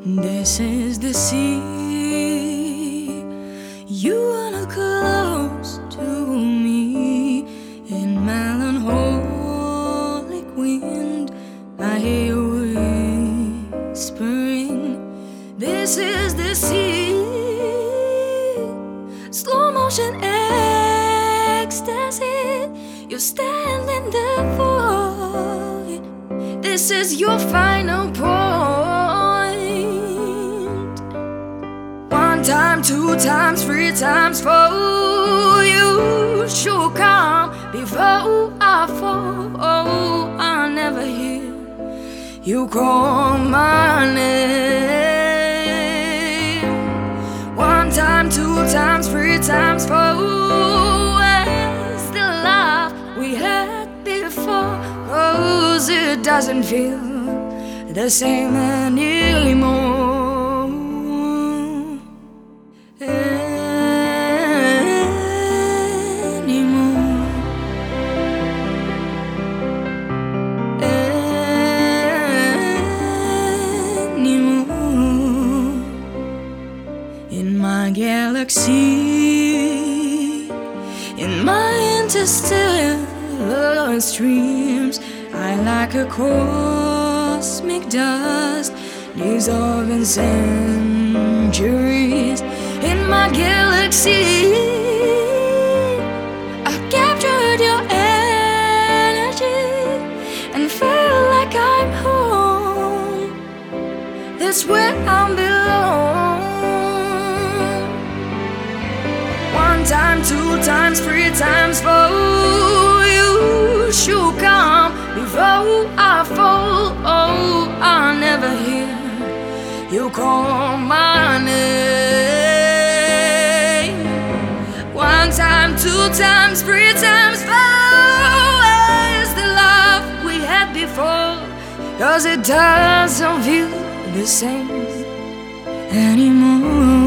This is the sea. You are close to me. In melancholic wind, I hear you whispering. This is the sea. Slow motion ecstasy. You stand in the void. This is your final point. One time, two times, three times, four. You should come before I fall. Oh, I never hear you call my name. One time, two times, three times, four. Where's the love we had before? 'Cause it doesn't feel the same anymore. In my galaxy, in my interstellar streams, I like a cosmic dust dissolving centuries. In my galaxy, I captured your energy and felt like I'm home. That's where I belong. One time, two times, three times, four. You should come before I fall. Oh, I never hear you call my name. One time, two times, three times, four. Where's the love we had before? 'Cause it doesn't feel the same anymore.